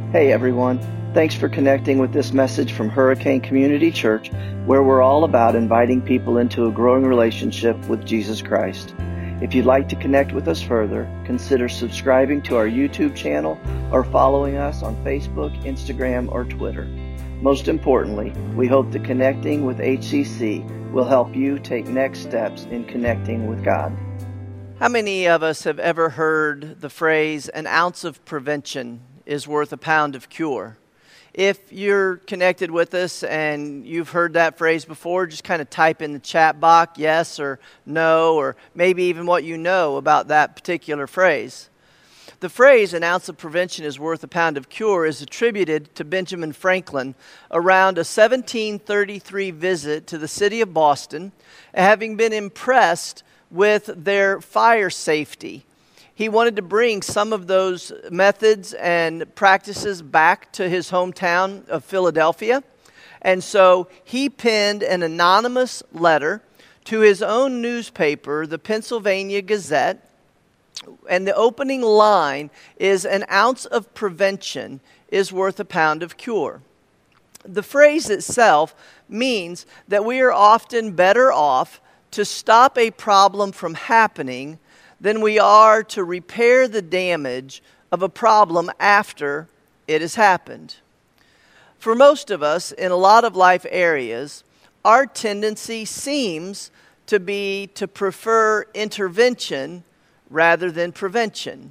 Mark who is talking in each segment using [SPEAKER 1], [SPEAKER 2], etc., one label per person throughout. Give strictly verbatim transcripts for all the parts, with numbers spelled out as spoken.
[SPEAKER 1] Hey everyone, thanks for connecting with this message from Hurricane Community Church, where we're all about inviting people into a growing relationship with Jesus Christ. If you'd like to connect with us further, consider subscribing to our YouTube channel or following us on Facebook, Instagram, or Twitter. Most importantly, we hope that connecting with H C C will help you take next steps in connecting with God.
[SPEAKER 2] How many of us have ever heard the phrase, an ounce of prevention is worth a pound of cure? If you're connected with us and you've heard that phrase before, just kind of type in the chat box yes or no, or maybe even what you know about that particular phrase. The phrase, an ounce of prevention is worth a pound of cure, is attributed to Benjamin Franklin around a seventeen thirty-three visit to the city of Boston, having been impressed with their fire safety. He wanted to bring some of those methods and practices back to his hometown of Philadelphia. And so he penned an anonymous letter to his own newspaper, the Pennsylvania Gazette. And the opening line is, an ounce of prevention is worth a pound of cure. The phrase itself means that we are often better off to stop a problem from happening than we are to repair the damage of a problem after it has happened. For most of us, in a lot of life areas, our tendency seems to be to prefer intervention rather than prevention.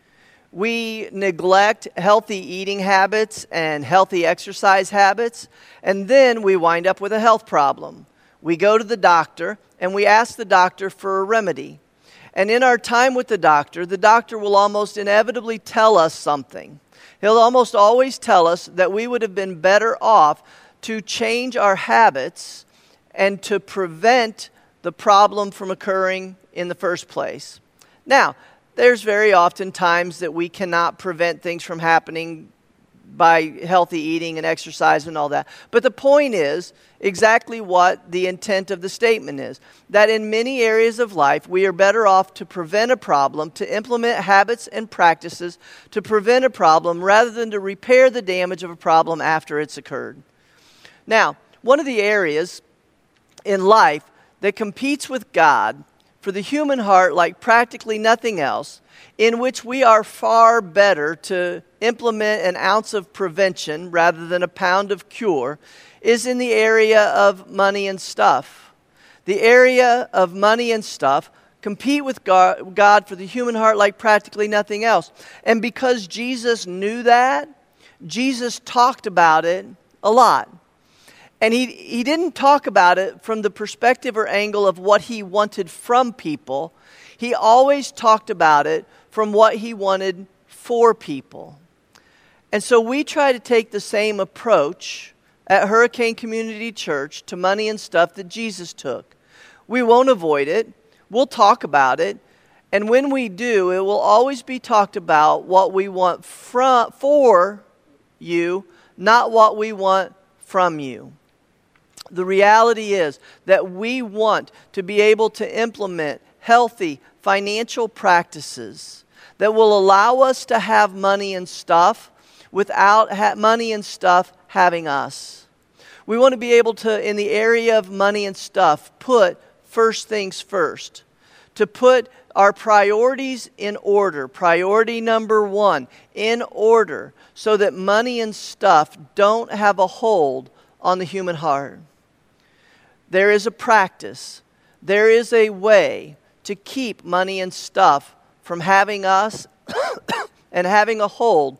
[SPEAKER 2] We neglect healthy eating habits and healthy exercise habits, and then we wind up with a health problem. We go to the doctor, and we ask the doctor for a remedy. And in our time with the doctor, the doctor will almost inevitably tell us something. He'll almost always tell us that we would have been better off to change our habits and to prevent the problem from occurring in the first place. Now, there's very often times that we cannot prevent things from happening by healthy eating and exercise and all that. But the point is exactly what the intent of the statement is, that in many areas of life, we are better off to prevent a problem, to implement habits and practices to prevent a problem rather than to repair the damage of a problem after it's occurred. Now, one of the areas in life that competes with God for the human heart like practically nothing else, in which we are far better to implement an ounce of prevention rather than a pound of cure, is in the area of money and stuff. The area of money and stuff compete with God for the human heart like practically nothing else. And because Jesus knew that, Jesus talked about it a lot. And he, he didn't talk about it from the perspective or angle of what he wanted from people. He always talked about it from what he wanted for people. And so we try to take the same approach at Hurricane Community Church to money and stuff that Jesus took. We won't avoid it. We'll talk about it. And when we do, it will always be talked about what we want from, for you, not what we want from you. The reality is that we want to be able to implement healthy financial practices that will allow us to have money and stuff without ha- money and stuff having us. We want to be able to, in the area of money and stuff, put first things first, to put our priorities in order, priority number one, in order, so that money and stuff don't have a hold on the human heart. There is a practice, there is a way to keep money and stuff from having us and having a hold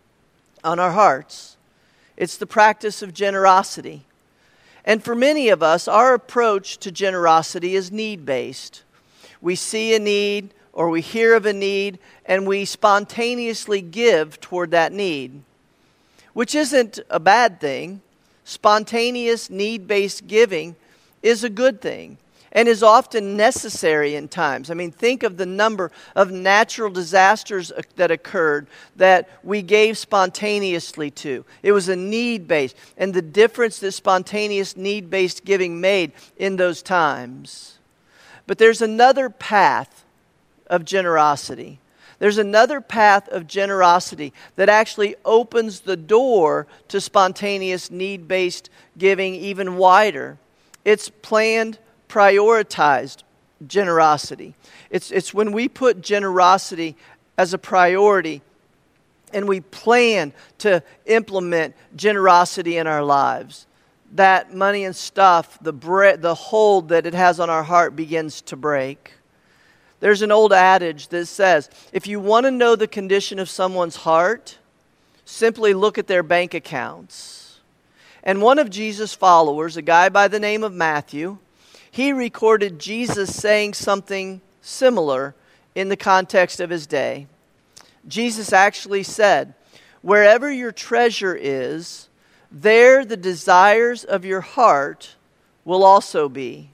[SPEAKER 2] on our hearts. It's the practice of generosity. And for many of us, our approach to generosity is need-based. We see a need or we hear of a need and we spontaneously give toward that need, which isn't a bad thing. Spontaneous need-based giving is a good thing and is often necessary in times. I mean, think of the number of natural disasters that occurred that we gave spontaneously to. It was a need-based, and the difference that spontaneous need-based giving made in those times. But there's another path of generosity. There's another path of generosity that actually opens the door to spontaneous need-based giving even wider. It's planned, prioritized generosity. It's, it's when we put generosity as a priority and we plan to implement generosity in our lives. That money and stuff, the bre- the hold that it has on our heart begins to break. There's an old adage that says, if you want to know the condition of someone's heart, simply look at their bank accounts. And one of Jesus' followers, a guy by the name of Matthew, he recorded Jesus saying something similar in the context of his day. Jesus actually said, wherever your treasure is, there the desires of your heart will also be.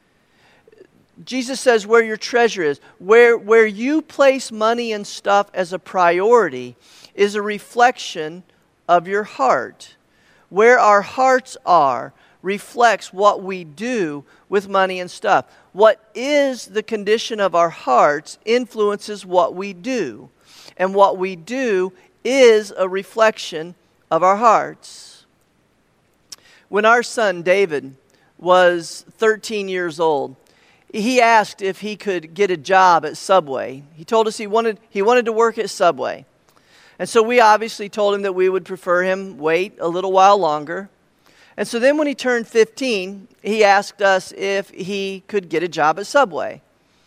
[SPEAKER 2] Jesus says where your treasure is, where, where you place money and stuff as a priority is a reflection of your heart. Where our hearts are reflects what we do with money and stuff. What is the condition of our hearts influences what we do. And what we do is a reflection of our hearts. When our son David was thirteen years old, he asked if he could get a job at Subway. He told us he wanted he wanted to work at Subway. And so we obviously told him that we would prefer him wait a little while longer. And so then when he turned fifteen, he asked us if he could get a job at Subway.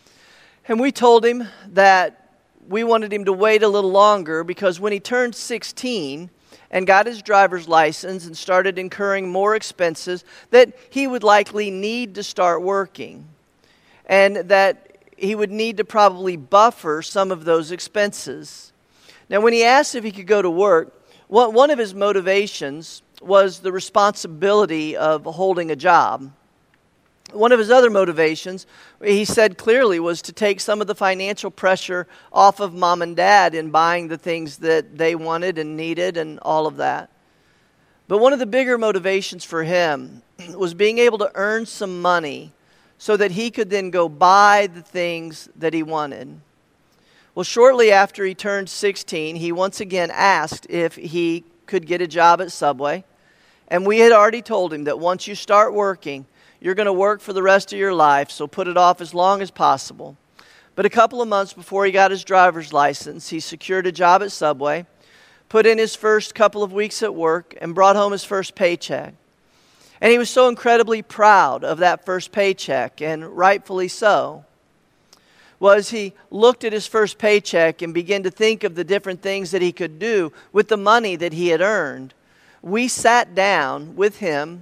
[SPEAKER 2] And we told him that we wanted him to wait a little longer because when he turned sixteen and got his driver's license and started incurring more expenses, that he would likely need to start working. And that he would need to probably buffer some of those expenses. Now, when he asked if he could go to work, one of his motivations was the responsibility of holding a job. One of his other motivations, he said clearly, was to take some of the financial pressure off of mom and dad in buying the things that they wanted and needed and all of that. But one of the bigger motivations for him was being able to earn some money so that he could then go buy the things that he wanted. Well, shortly after he turned sixteen, he once again asked if he could get a job at Subway. And we had already told him that once you start working, you're going to work for the rest of your life, so put it off as long as possible. But a couple of months before he got his driver's license, he secured a job at Subway, put in his first couple of weeks at work, and brought home his first paycheck. And he was so incredibly proud of that first paycheck, and rightfully so. Well, as he looked at his first paycheck and began to think of the different things that he could do with the money that he had earned, we sat down with him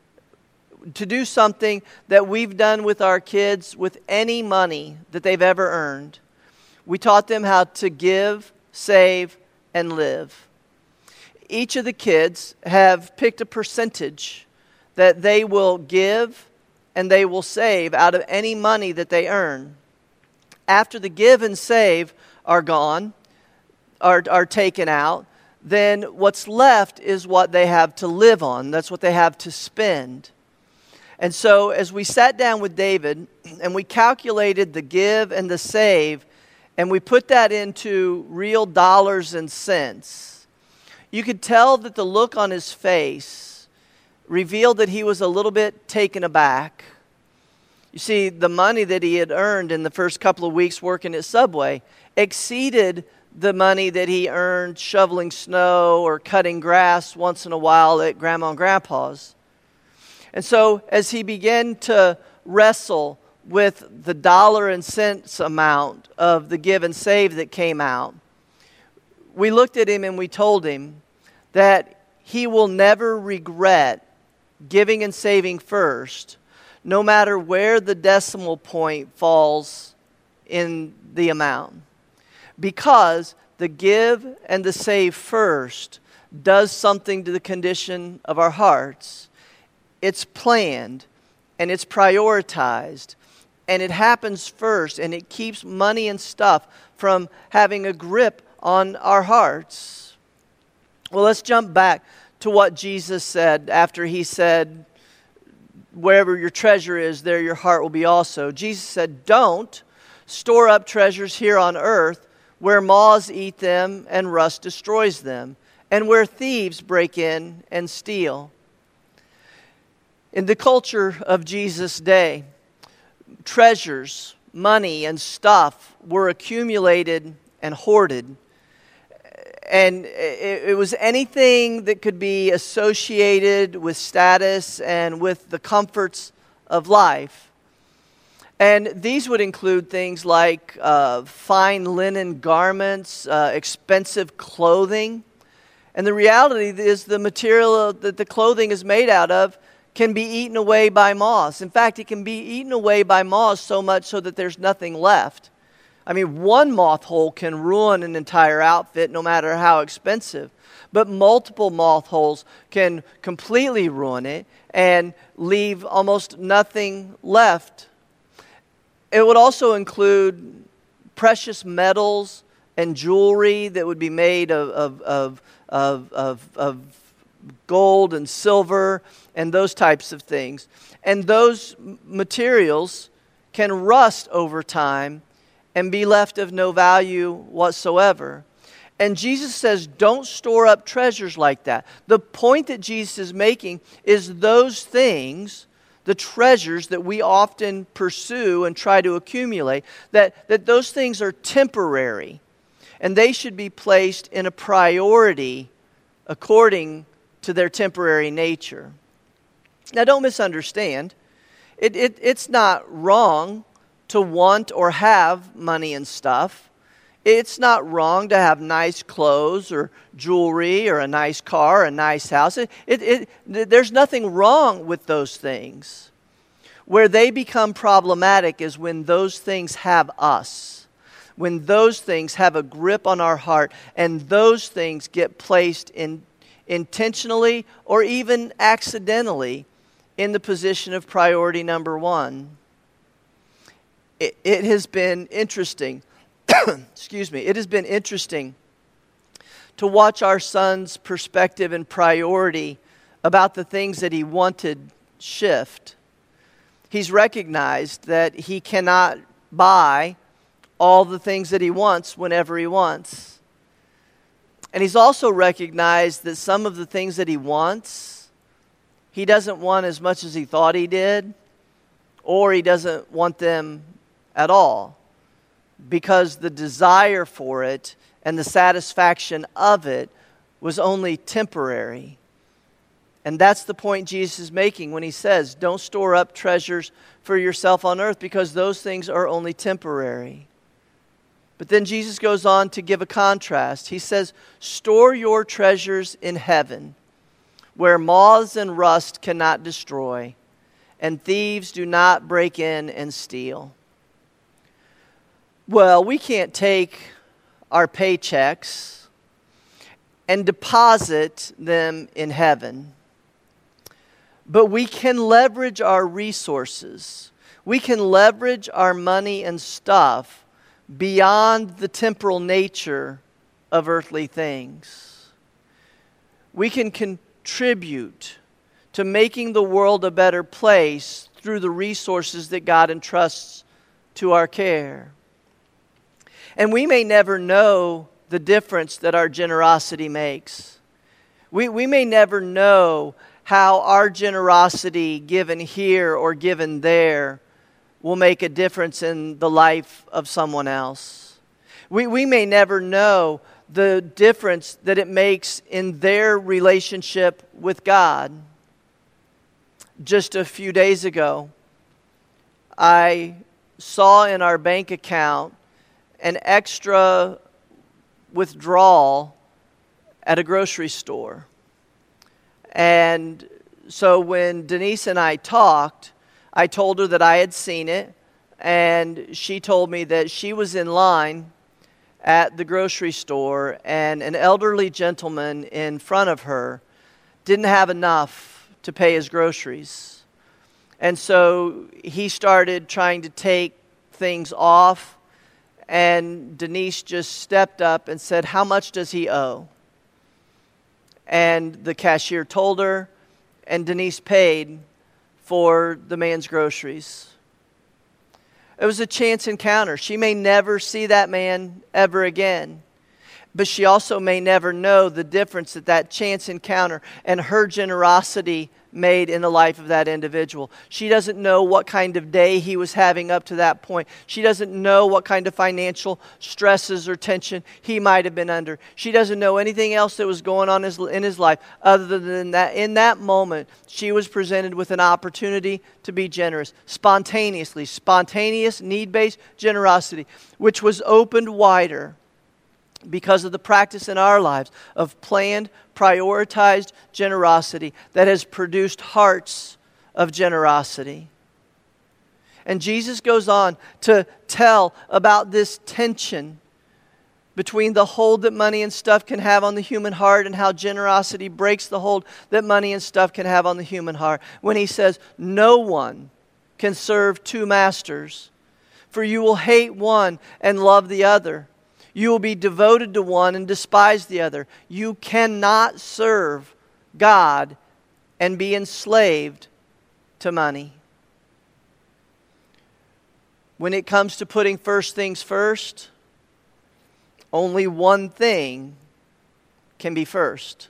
[SPEAKER 2] to do something that we've done with our kids with any money that they've ever earned. We taught them how to give, save, and live. Each of the kids have picked a percentage that they will give and they will save out of any money that they earn. After the give and save are gone, are, are taken out, then what's left is what they have to live on. That's what they have to spend. And so as we sat down with David and we calculated the give and the save, and we put that into real dollars and cents, you could tell that the look on his face revealed that he was a little bit taken aback. You see, the money that he had earned in the first couple of weeks working at Subway exceeded the money that he earned shoveling snow or cutting grass once in a while at Grandma and Grandpa's. And so as he began to wrestle with the dollar and cents amount of the give and save that came out, we looked at him and we told him that he will never regret giving and saving first, no matter where the decimal point falls in the amount. Because the give and the save first does something to the condition of our hearts. It's planned and it's prioritized and it happens first, and it keeps money and stuff from having a grip on our hearts. Well, let's jump back to what Jesus said after he said, wherever your treasure is, there your heart will be also. Jesus said, don't store up treasures here on earth where moths eat them and rust destroys them, and where thieves break in and steal. In the culture of Jesus' day, treasures, money, and stuff were accumulated and hoarded. And it, it was anything that could be associated with status and with the comforts of life. And these would include things like uh, fine linen garments, uh, expensive clothing. And the reality is the material that the clothing is made out of can be eaten away by moths. In fact, it can be eaten away by moths so much so that there's nothing left. I mean, one moth hole can ruin an entire outfit no matter how expensive. But multiple moth holes can completely ruin it and leave almost nothing left. It would also include precious metals and jewelry that would be made of, of, of, of, of, of gold and silver and those types of things. And those materials can rust over time and be left of no value whatsoever. And Jesus says, don't store up treasures like that. The point that Jesus is making is those things, the treasures that we often pursue and try to accumulate, that, that those things are temporary. And they should be placed in a priority according to their temporary nature. Now, don't misunderstand. It, it, it's not wrong to want or have money and stuff. It's not wrong to have nice clothes or jewelry or a nice car, or a nice house. It, it, it, there's nothing wrong with those things. Where they become problematic is when those things have us. When those things have a grip on our heart and those things get placed in intentionally or even accidentally in the position of priority number one. It, it has been interesting, excuse me, it has been interesting to watch our son's perspective and priority about the things that he wanted shift. He's recognized that he cannot buy all the things that he wants whenever he wants. And he's also recognized that some of the things that he wants, he doesn't want as much as he thought he did, or he doesn't want them at all, because the desire for it and the satisfaction of it was only temporary. And that's the point Jesus is making when he says, don't store up treasures for yourself on earth, because those things are only temporary. But then Jesus goes on to give a contrast. He says, store your treasures in heaven, where moths and rust cannot destroy, and thieves do not break in and steal. Well, we can't take our paychecks and deposit them in heaven. But we can leverage our resources. We can leverage our money and stuff beyond the temporal nature of earthly things. We can contribute to making the world a better place through the resources that God entrusts to our care. And we may never know the difference that our generosity makes. We, we may never know how our generosity given here or given there will make a difference in the life of someone else. We, we may never know the difference that it makes in their relationship with God. Just a few days ago, I saw in our bank account an extra withdrawal at a grocery store. And so when Denise and I talked, I told her that I had seen it, and she told me that she was in line at the grocery store, and an elderly gentleman in front of her didn't have enough to pay his groceries. And so he started trying to take things off, and Denise just stepped up and said, "How much does he owe?" And the cashier told her, and Denise paid for the man's groceries. It was a chance encounter. She may never see that man ever again. But she also may never know the difference that that chance encounter and her generosity made in the life of that individual. She doesn't know what kind of day he was having up to that point. She doesn't know what kind of financial stresses or tension he might have been under. She doesn't know anything else that was going on in his life other than that in that moment, she was presented with an opportunity to be generous, spontaneously, spontaneous, need-based generosity, which was opened wider because of the practice in our lives of planned, prioritized generosity that has produced hearts of generosity. And Jesus goes on to tell about this tension between the hold that money and stuff can have on the human heart and how generosity breaks the hold that money and stuff can have on the human heart. When he says, no one can serve two masters, for you will hate one and love the other. You will be devoted to one and despise the other. You cannot serve God and be enslaved to money. When it comes to putting first things first, only one thing can be first.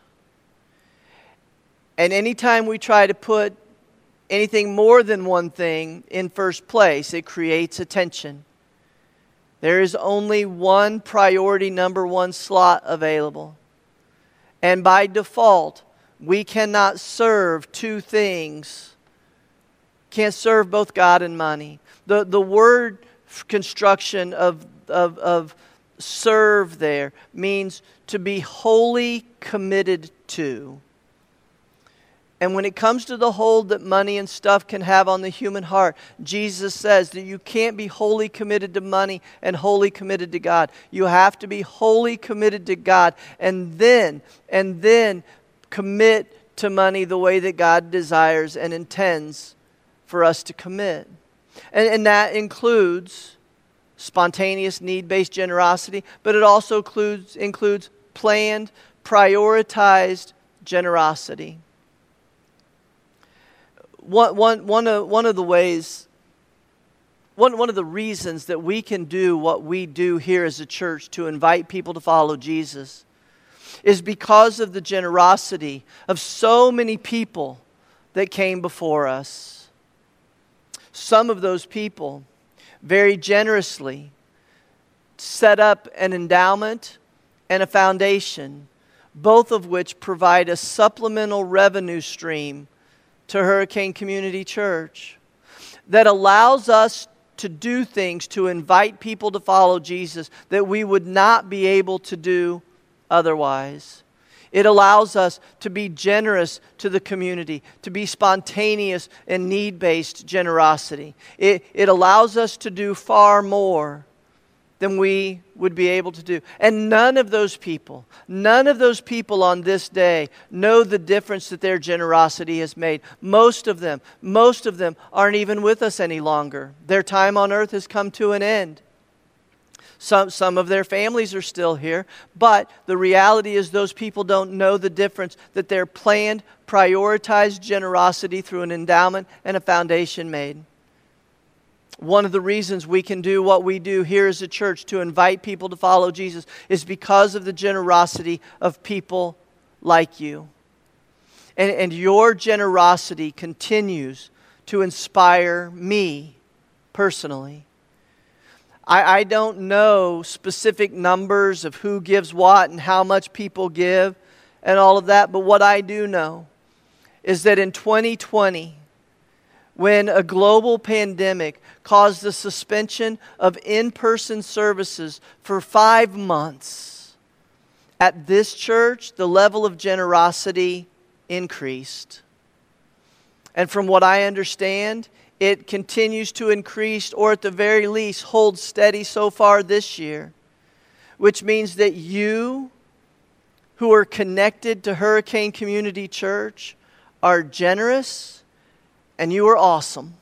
[SPEAKER 2] And anytime we try to put anything more than one thing in first place, it creates a tension. There is only one priority number one slot available. And by default, we cannot serve two things. Can't serve both God and money. The, the word construction of, of, of serve there means to be wholly committed to. And when it comes to the hold that money and stuff can have on the human heart, Jesus says that you can't be wholly committed to money and wholly committed to God. You have to be wholly committed to God and then, and then commit to money the way that God desires and intends for us to commit. And, and that includes spontaneous need-based generosity, but it also includes, includes planned, prioritized generosity. One, one, one, of, one of the ways, one, one of the reasons that we can do what we do here as a church to invite people to follow Jesus is because of the generosity of so many people that came before us. Some of those people very generously set up an endowment and a foundation, both of which provide a supplemental revenue stream to Hurricane Community Church that allows us to do things to invite people to follow Jesus that we would not be able to do otherwise. It allows us to be generous to the community, to be spontaneous and need-based generosity. It, it allows us to do far more than we would be able to do. And none of those people, none of those people on this day know the difference that their generosity has made. Most of them, most of them aren't even with us any longer. Their time on earth has come to an end. Some, some of their families are still here, but the reality is those people don't know the difference that their planned, prioritized generosity through an endowment and a foundation made. One of the reasons we can do what we do here as a church to invite people to follow Jesus is because of the generosity of people like you. And, and your generosity continues to inspire me personally. I, I don't know specific numbers of who gives what and how much people give and all of that, but what I do know is that in twenty twenty, when a global pandemic caused the suspension of in-person services for five months, at this church, the level of generosity increased. And from what I understand, it continues to increase, or at the very least, hold steady so far this year, which means that you who are connected to Hurricane Community Church are generous and you are awesome.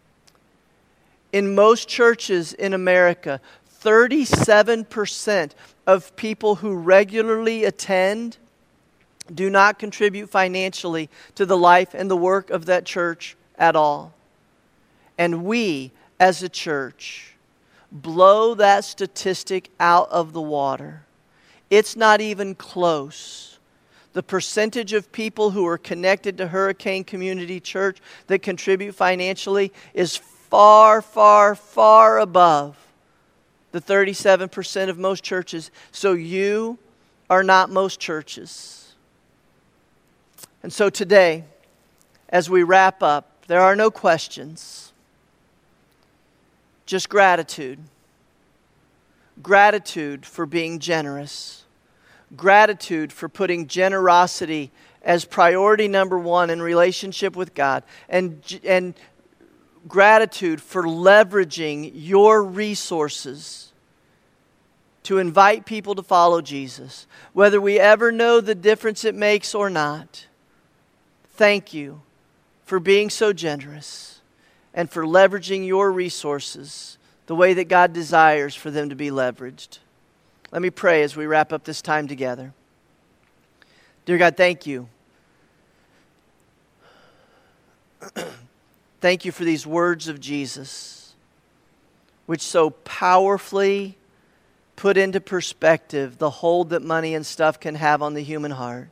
[SPEAKER 2] In most churches in America, thirty-seven percent of people who regularly attend do not contribute financially to the life and the work of that church at all. And we, as a church, blow that statistic out of the water. It's not even close. The percentage of people who are connected to Hurricane Community Church that contribute financially is far, far, far above the thirty-seven percent of most churches. So you are not most churches. And so today, as we wrap up, there are no questions. Just gratitude. Gratitude for being generous. Gratitude for putting generosity as priority number one in relationship with God. And, and gratitude for leveraging your resources to invite people to follow Jesus. Whether we ever know the difference it makes or not, thank you for being so generous and for leveraging your resources the way that God desires for them to be leveraged. Let me pray as we wrap up this time together. Dear God, thank you. Thank you for these words of Jesus, which so powerfully put into perspective the hold that money and stuff can have on the human heart.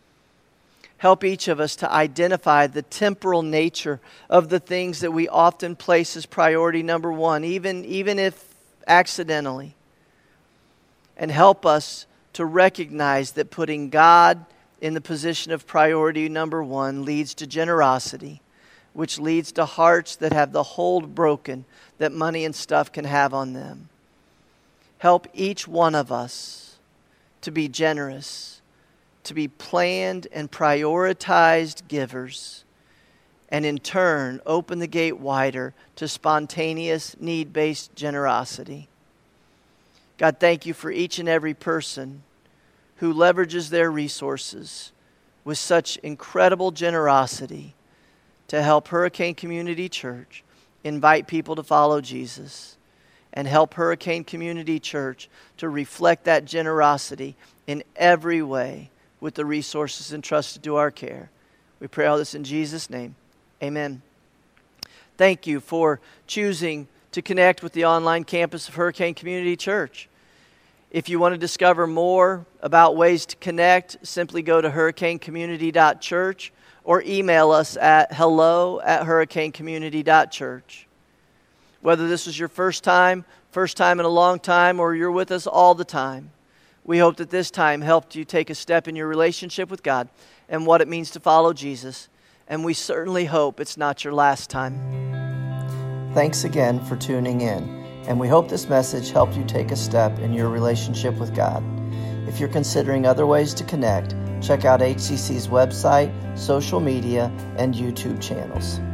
[SPEAKER 2] Help each of us to identify the temporal nature of the things that we often place as priority number one, even, even if accidentally. And help us to recognize that putting God in the position of priority number one leads to generosity, which leads to hearts that have the hold broken that money and stuff can have on them. Help each one of us to be generous, to be planned and prioritized givers, and in turn open the gate wider to spontaneous, need-based generosity. God, thank you for each and every person who leverages their resources with such incredible generosity to help Hurricane Community Church invite people to follow Jesus, and help Hurricane Community Church to reflect that generosity in every way with the resources entrusted to our care. We pray all this in Jesus' name. Amen. Thank you for choosing to connect with the online campus of Hurricane Community Church. If you want to discover more about ways to connect, simply go to hurricane community dot church or email us at hello at hurricane community dot church. Whether this was your first time, first time in a long time, or you're with us all the time, we hope that this time helped you take a step in your relationship with God and what it means to follow Jesus. And we certainly hope it's not your last time. Thanks again for tuning in. And we hope this message helped you take a step in your relationship with God. If you're considering other ways to connect, check out H C C's website, social media, and YouTube channels.